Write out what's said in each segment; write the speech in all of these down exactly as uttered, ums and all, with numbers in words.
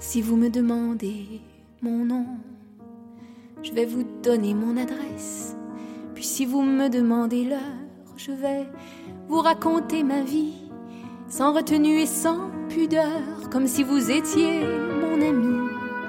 Si vous me demandez mon nom, je vais vous donner mon adresse. Puis si vous me demandez l'heure, je vais vous raconter ma vie, sans retenue et sans pudeur, comme si vous étiez mon ami.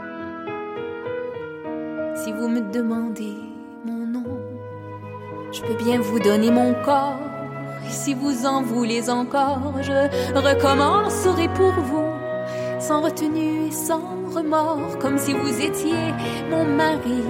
Si vous me demandez mon nom, je peux bien vous donner mon corps. Et si vous en voulez encore, je recommencerai pour vous, sans retenue et sans remords, comme si vous étiez mon mari.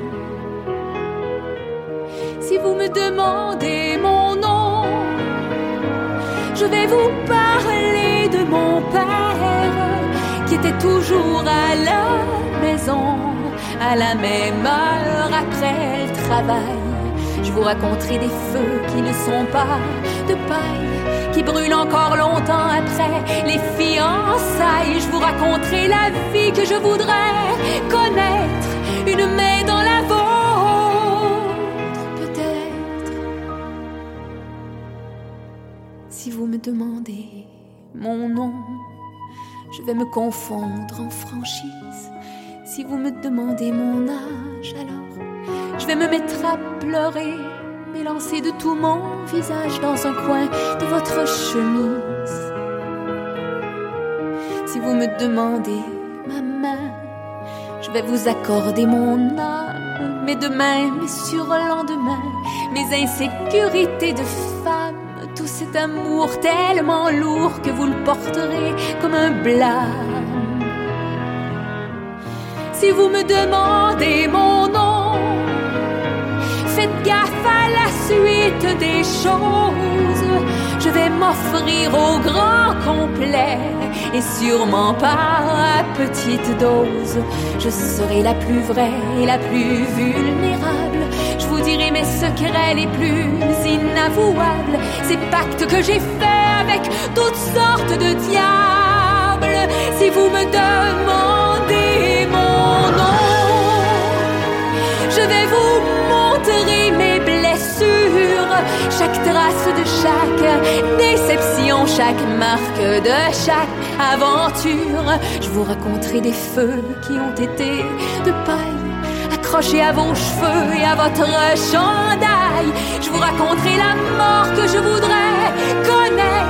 Si vous me demandez mon nom, je vais vous parler de mon père, qui était toujours à la maison, à la même heure après le travail. Je vous raconterai des feux qui ne sont pas de paille, qui brûlent encore longtemps après les fiançailles. Je vous raconterai la vie que je voudrais connaître, une main dans la vôtre, peut-être. Si vous me demandez mon nom, je vais me confondre en franchise. Si vous me demandez mon âge, alors je vais me mettre à pleurer, m'élancer de tout mon visage dans un coin de votre chemise. Si vous me demandez ma main, je vais vous accorder mon âme, mes demain, mes surlendemains, mes insécurités de femme, tout cet amour tellement lourd que vous le porterez comme un blâme. Si vous me demandez mon nom, faites gaffe à la suite des choses. Je vais m'offrir au grand complet, et sûrement par à petite dose. Je serai la plus vraie et la plus vulnérable. Je vous dirai mes secrets les plus inavouables, ces pactes que j'ai faits avec toutes sortes de diables. Si vous me demandez mon nom, je vais vous montrer mes blessures, chaque trace de chaque déception, chaque marque de chaque aventure. Je vous raconterai des feux qui ont été de paille, accrochés à vos cheveux et à votre chandail. Je vous raconterai la mort que je voudrais connaître,